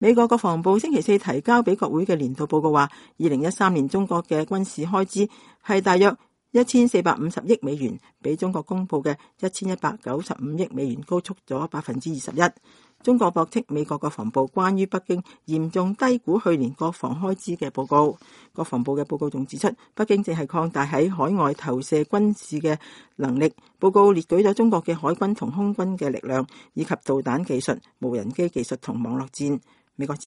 美國國防部星期四提交俾國會嘅年度報告話，2013年中國嘅軍事開支係大約1450億美元，比中國公布嘅1195億美元高出咗21%。中國駁斥美國國防部關於北京嚴重低估去年國防開支嘅報告。國防部嘅報告仲指出，北京正係擴大喺海外投射軍事嘅能力。報告列舉咗中國嘅海軍同空軍嘅力量，以及導彈技術、無人機技術同網絡戰。美國